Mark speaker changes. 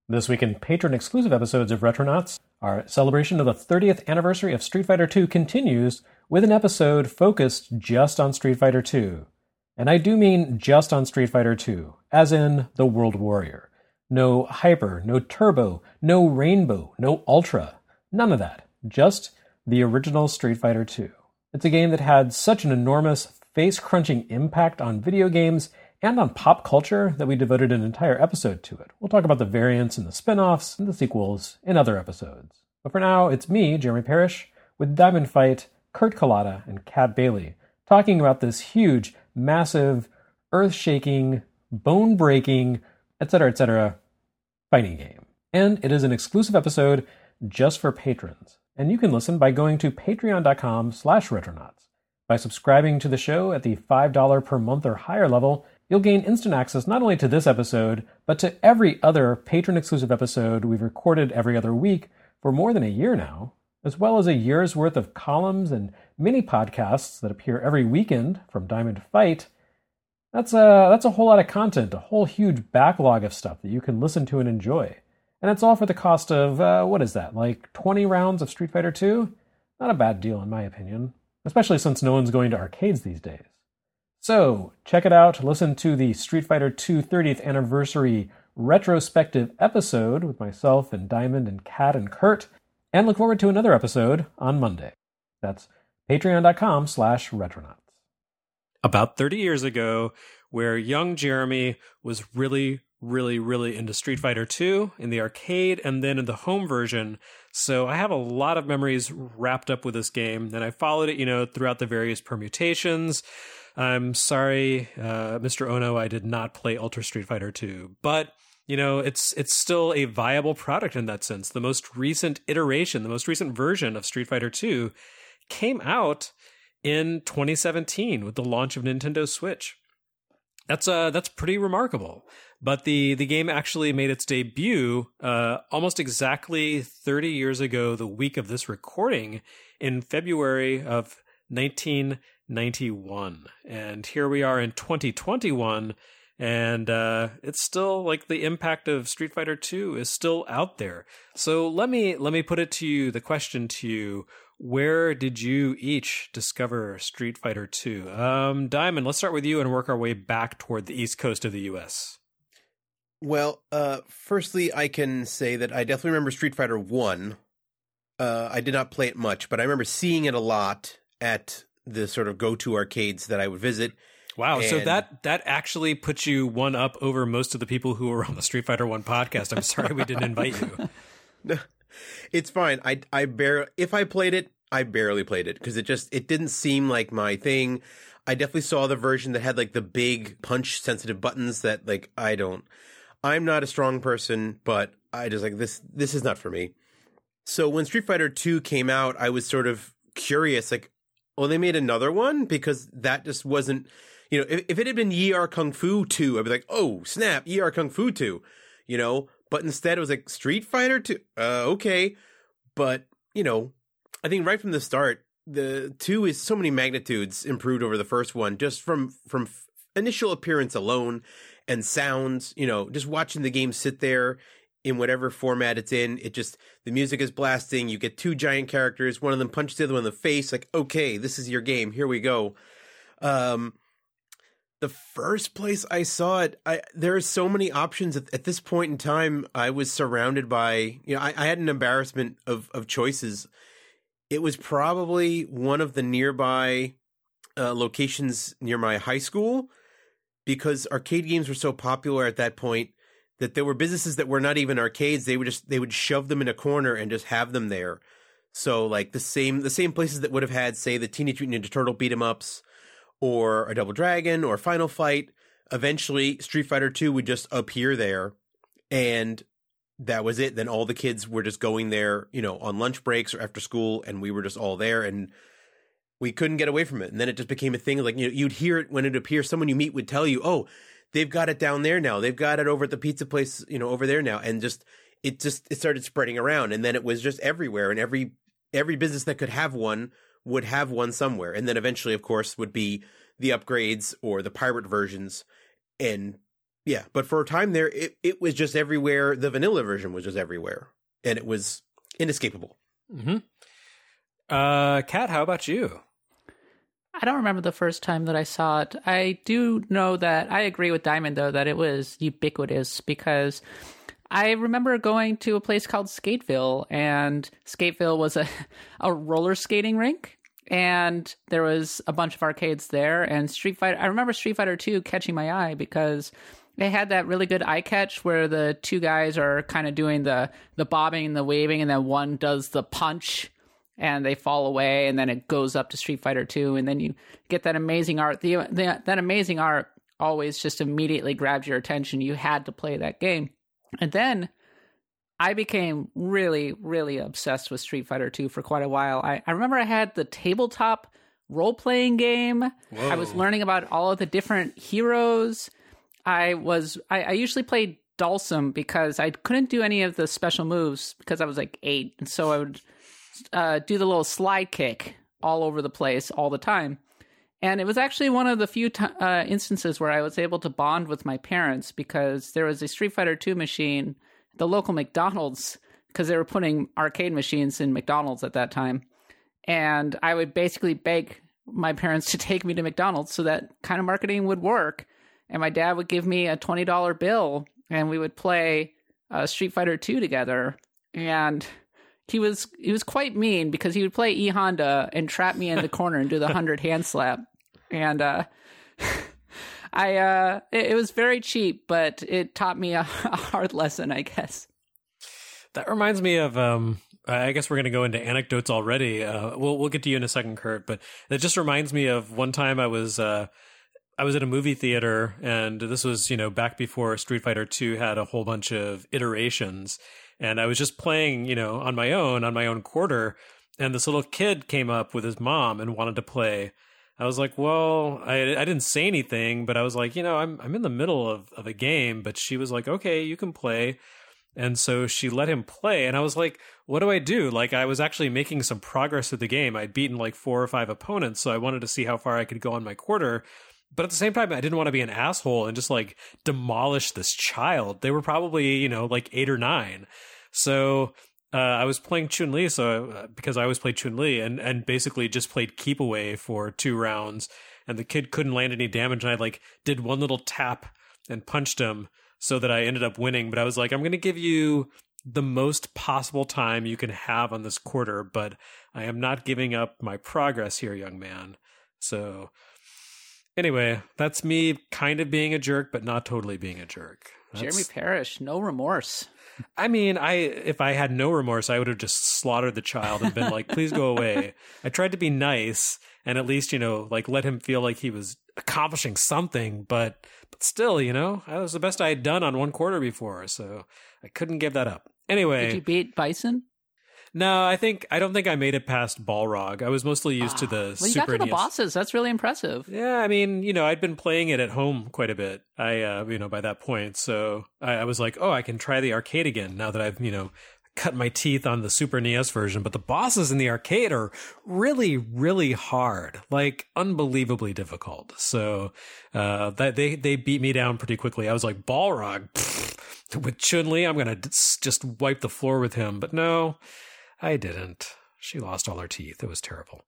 Speaker 1: This week in patron-exclusive episodes of Retronauts, our celebration of the 30th anniversary of Street Fighter II continues with an episode focused just on Street Fighter II. And I do mean just on Street Fighter II, as in the World Warrior. No Hyper, no Turbo, no Rainbow, no Ultra. None of that. Just the original Street Fighter II. It's a game that had such an enormous, face-crunching impact on video games and on pop culture that we devoted an entire episode to it. We'll talk about the variants and the spin-offs and the sequels in other episodes. But for now, it's me, Jeremy Parrish, with Diamond Fight, Kurt Collada, and Kat Bailey, talking about this huge, massive, earth-shaking, bone-breaking, etc., fighting game. And it is an exclusive episode just for patrons. And you can listen by going to patreon.com/retronauts. By subscribing to the show at the $5 per month or higher level, you'll gain instant access not only to this episode, but to every other patron-exclusive episode we've recorded every other week for more than a year now, as well as a year's worth of columns and mini podcasts that appear every weekend from Diamond Fight. That's a whole lot of content, a whole huge backlog of stuff that you can listen to and enjoy. And it's all for the cost of, what is that, like 20 rounds of Street Fighter II? Not a bad deal in my opinion, especially since no one's going to arcades these days. So, check it out, listen to the Street Fighter II 30th anniversary retrospective episode with myself and Diamond and Kat and Kurt, and look forward to another episode on Monday. That's patreon.com/retronauts.
Speaker 2: About 30 years ago, where young Jeremy was really into Street Fighter II in the arcade and then in the home version. So I have a lot of memories wrapped up with this game, and I followed it, throughout the various permutations. I'm sorry, Mr. Ono, I did not play Ultra Street Fighter II, but it's still a viable product in that sense. The most recent iteration, the most recent version of Street Fighter II came out in 2017 with the launch of Nintendo Switch. That's pretty remarkable. But the game actually made its debut almost exactly 30 years ago, the week of this recording, in February of 1991. And here we are in 2021, and it's still like the impact of Street Fighter II is still out there. So let me put it to you, the question to you. Where did you each discover Street Fighter II? Diamond, let's start with you and work our way back toward the east coast of the U.S.
Speaker 3: Well, firstly, I can say that I definitely remember Street Fighter 1. I did not play it much, but I remember seeing it a lot at the sort of go-to arcades that I would visit.
Speaker 2: Wow, so that actually puts you one up over most of the people who were on the Street Fighter 1 podcast. I'm sorry we didn't invite you.
Speaker 3: No. It's fine. If I played it, I barely played it because it didn't seem like my thing. I definitely saw the version that had like the big punch sensitive buttons that like I'm not a strong person, but I just like this is not for me. So when Street Fighter 2 came out, I was sort of curious, like, oh, they made another one? Because that just wasn't, if it had been Yi Ar Kung Fu 2, I'd be like, oh, snap, Yi Ar Kung Fu 2, But instead, it was like Street Fighter 2. Okay, but I think right from the start, the 2 is so many magnitudes improved over the first one, just from initial appearance alone and sounds. Just watching the game sit there in whatever format it's in. The music is blasting. You get 2 giant characters. One of them punches the other one in the face. Like, okay, this is your game. Here we go. The first place I saw it, there are so many options. At this point in time, I was surrounded by, I had an embarrassment of choices. It was probably one of the nearby locations near my high school, because arcade games were so popular at that point that there were businesses that were not even arcades. They would shove them in a corner and just have them there. So like the same places that would have had, say, the Teenage Mutant Ninja Turtle beat 'em ups, or a Double Dragon, or Final Fight. Eventually, Street Fighter 2 would just appear there, and that was it. Then all the kids were just going there, on lunch breaks or after school, and we were just all there, and we couldn't get away from it. And then it just became a thing. Like, you'd hear it when it appears. Someone you meet would tell you, oh, they've got it down there now. They've got it over at the pizza place, over there now. And it started spreading around, and then it was just everywhere, and every business that could have one would have one somewhere. And then eventually, of course, would be the upgrades or the pirate versions. And, Yeah, but for a time there, it was just everywhere. The vanilla version was just everywhere, and it was inescapable.
Speaker 2: Mm-hmm. Kat, how about you?
Speaker 4: I don't remember the first time that I saw it. I do know that I agree with Diamond, though, that it was ubiquitous because I remember going to a place called Skateville, and Skateville was a roller skating rink, and there was a bunch of arcades there, and I remember Street Fighter 2 catching my eye because they had that really good eye catch where the two guys are kind of doing the bobbing and the waving, and then one does the punch, and they fall away, and then it goes up to Street Fighter 2, and then you get that amazing art. That amazing art always just immediately grabs your attention. You had to play that game. And then I became really, really obsessed with Street Fighter 2 for quite a while. I remember I had the tabletop role-playing game.
Speaker 2: Whoa.
Speaker 4: I was learning about all of the different heroes. I usually played Dhalsim because I couldn't do any of the special moves because I was like 8. And so I would do the little slide kick all over the place all the time. And it was actually one of the few instances where I was able to bond with my parents because there was a Street Fighter 2 machine at the local McDonald's because they were putting arcade machines in McDonald's at that time. And I would basically beg my parents to take me to McDonald's so that kind of marketing would work. And my dad would give me a $20 bill and we would play Street Fighter 2 together. And he was quite mean because he would play E Honda and trap me in the corner and do the 100 hand slap. And it was very cheap, but it taught me a hard lesson, I guess.
Speaker 2: That reminds me of I guess we're going to go into anecdotes already. We'll get to you in a second, Kurt, but that just reminds me of one time I was at a movie theater, and this was, back before Street Fighter 2 had a whole bunch of iterations. And I was just playing, on my own quarter, and this little kid came up with his mom and wanted to play. I was like, well, I didn't say anything, but I was like, I'm in the middle of a game, but she was like, okay, you can play. And so she let him play, and I was like, what do I do? Like, I was actually making some progress with the game. I'd beaten like 4 or 5 opponents, so I wanted to see how far I could go on my quarter. But at the same time, I didn't want to be an asshole and just like demolish this child. They were probably, like 8 or 9. So I was playing Chun-Li, because I always played Chun-Li, and basically just played keep away for 2 rounds. And the kid couldn't land any damage, and I like did one little tap and punched him so that I ended up winning. But I was like, I'm going to give you the most possible time you can have on this quarter, but I am not giving up my progress here, young man. So anyway, that's me kind of being a jerk, but not totally being a jerk.
Speaker 4: Jeremy Parrish, no remorse.
Speaker 2: I mean, if I had no remorse, I would have just slaughtered the child and been like, please go away. I tried to be nice and at least, like let him feel like he was accomplishing something, but still, that was the best I had done on one quarter before, so I couldn't give that up. Anyway.
Speaker 4: Did you beat Bison?
Speaker 2: No, I don't think I made it past Balrog. I was mostly used to the
Speaker 4: Well, you got to the bosses. That's really impressive.
Speaker 2: Yeah, I mean, I'd been playing it at home quite a bit. By that point, so I was like, oh, I can try the arcade again now that I've, cut my teeth on the Super NES version. But the bosses in the arcade are really, really hard, like unbelievably difficult. So that they beat me down pretty quickly. I was like, Balrog, with Chun-Li, I'm gonna just wipe the floor with him. But no, I didn't. She lost all her teeth. It was terrible.